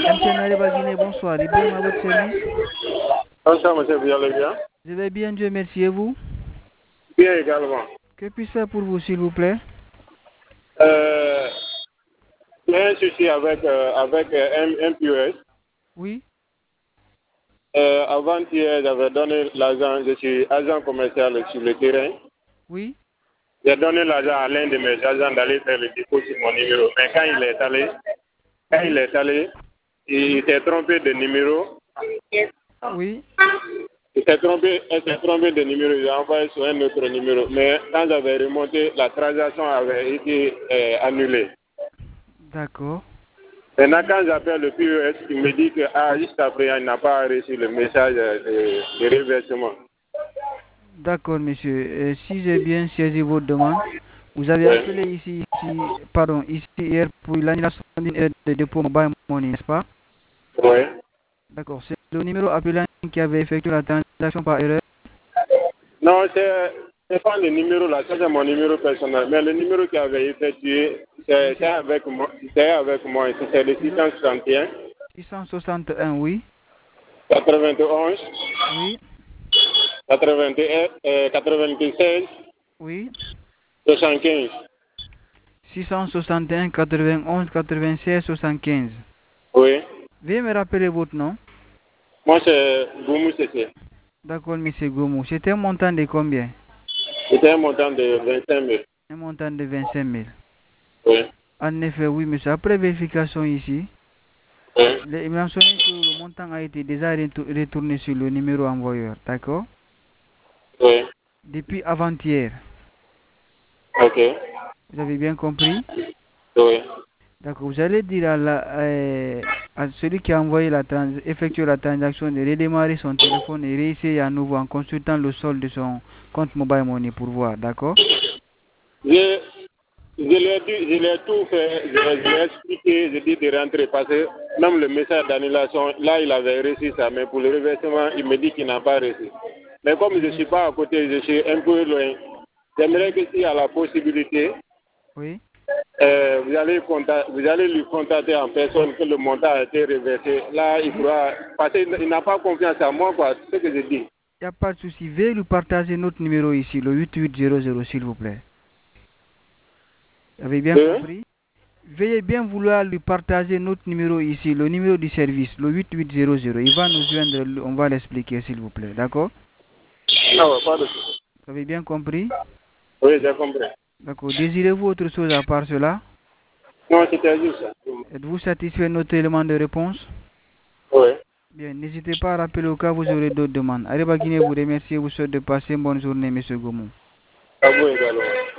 Monsieur Nareba Guinée, bonsoir. Ibrahim à votre service. Bonsoir, monsieur, vous allez bien? Je vais bien, Dieu merci. Et vous? Bien également. Que puis-je faire pour vous, s'il vous plaît? J'ai un souci avec MPOS. Oui. Avant-hier, j'avais donné l'argent, je suis agent commercial sur le terrain. Oui. J'ai donné l'argent à l'un de mes agents d'aller faire le dépôt sur mon numéro. Mais quand il est allé, il s'est trompé de numéro. Oui. Il s'est trompé de numéro, il a envoyé sur un autre numéro. Mais quand j'avais remonté, la transaction avait été annulée. D'accord. Maintenant, quand j'appelle le PES, il me dit que juste après, il n'a pas reçu le message de reversement. D'accord, monsieur. Si j'ai bien saisi votre demande, vous avez appelé ici hier pour l'annulation d'une aide de dépôt mobile money, n'est-ce pas? Oui. D'accord. C'est le numéro appelant qui avait effectué la transaction par erreur. Non, c'est pas le numéro là, ça c'est mon numéro personnel. Mais le numéro qui avait effectué, c'est avec moi, c'est le 661. 661, oui. 91. Oui. 96. Oui. 75. 661 91 96 75. Oui. Veuillez me rappeler votre nom. Moi c'est Goumou Cessé. D'accord, monsieur Goumou. C'était un montant de combien? C'était un montant de 25 000. Un montant de 25 000. Oui. En effet, oui, monsieur. Après vérification ici, Oui. il m'a mentionné que le montant a été déjà retourné sur le numéro envoyeur. D'accord? Oui. Depuis avant-hier. Ok. Vous avez bien compris? Oui. D'accord. Vous allez dire à celui qui a effectué la transaction de redémarrer son téléphone et réessayer à nouveau en consultant le solde de son compte Mobile Money pour voir. D'accord? Je l'ai tout fait, je l'ai expliqué, je dis de rentrer parce que même le message d'annulation, là il avait reçu ça, mais pour le reversement, il me dit qu'il n'a pas reçu. Mais comme je ne suis pas à côté, je suis un peu loin, j'aimerais que s'il y a la possibilité, Oui. vous allez lui contacter en personne que le montant a été reversé. Là, il pourra, parce qu'il n'a pas confiance en moi, quoi, c'est ce que je dis. Il n'y a pas de souci. Veuillez lui partager notre numéro ici, le 8800, s'il vous plaît. Vous avez bien compris? Veuillez bien vouloir lui partager notre numéro ici, le numéro du service, le 8800. Il va nous joindre, on va l'expliquer, s'il vous plaît. D'accord? Non, pas de souci. Vous avez bien compris? Oui, j'ai compris. D'accord. Désirez-vous autre chose à part cela? Non, c'était juste ça. Êtes-vous satisfait de notre élément de réponse? Oui. Bien, n'hésitez pas à rappeler au cas où vous aurez d'autres demandes. Areba Guinée vous remercie et vous souhaite de passer une bonne journée, M. Goumou. À vous également.